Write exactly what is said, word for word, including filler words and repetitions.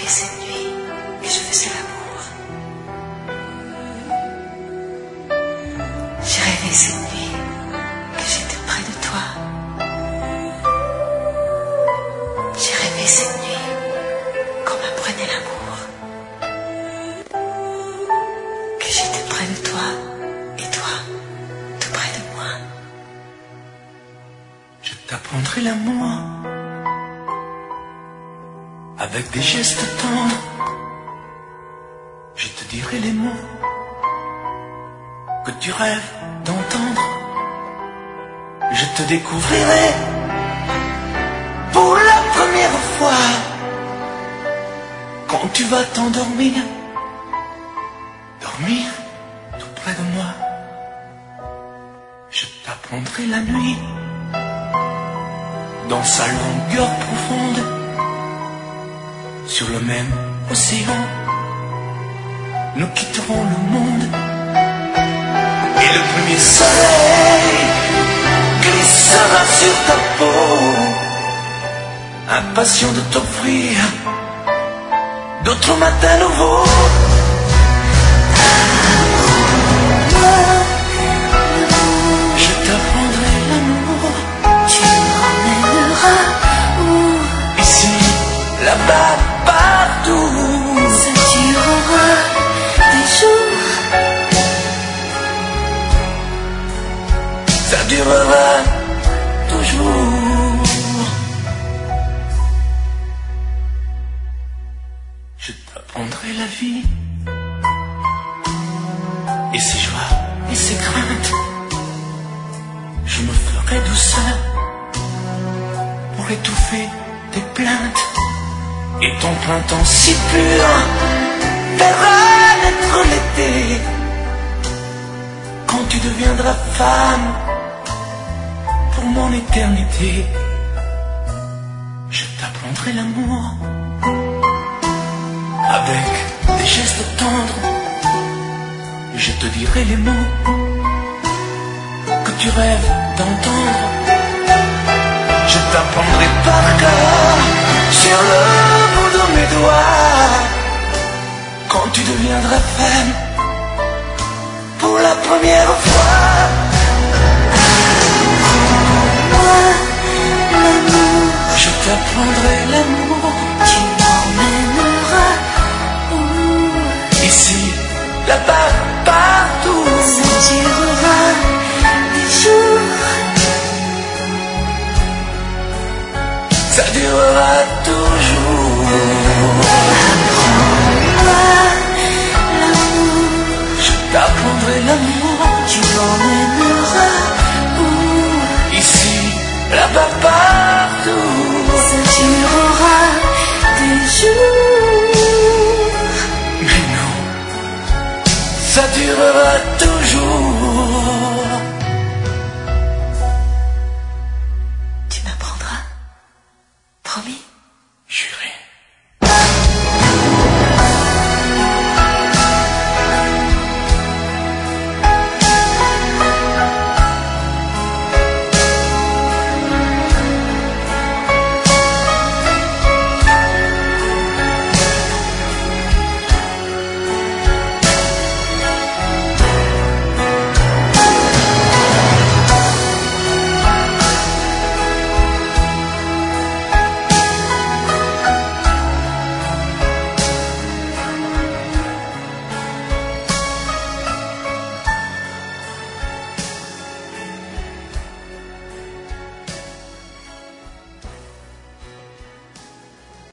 rêvé cette nuit que je faisais l'amour. J'ai rêvé cette nuit que j'étais près de toi. J'ai rêvé cette nuit qu'on m'apprenait l'amour. Que j'étais près de toi et toi tout près de moi. Je t'apprendrai l'amour avec des gestes tendres. Je te dirai les mots que tu rêves d'entendre. Je te découvrirai pour la première fois quand tu vas t'endormir, dormir tout près de moi. Je t'apprendrai la nuit dans sa longueur profonde, sur le même océan, nous quitterons le monde. Et le premier soleil glissera sur ta peau, impatient de t'offrir d'autres matins nouveaux. Je t'apprendrai l'amour, Tu m'emmèneras où? ici, là-bas, partout. Ça durera des jours. Ça durera toujours. Je t'apprendrai la vie et ses joies et ses craintes. Je me ferai douceur pour étouffer tes plaintes. Et ton printemps si pur verra naître l'été quand tu deviendras femme pour mon éternité. Je t'apprendrai l'amour avec des gestes tendres. Je te dirai les mots que tu rêves d'entendre. Je t'apprendrai par cœur sur le bout de mes doigts quand tu deviendras femme pour la première fois. Je t'apprendrai l'amour, Tu m'emmèneras où? ici, là-bas, partout. Ça durera des jours. Ça durera toujours. L'amour, Je t'apprendrai l'amour, tu m'emmèneras où? ici, là-bas, partout. Ça durera des jours. Mais non, ça durera toujours. Tu m'apprendras, promis?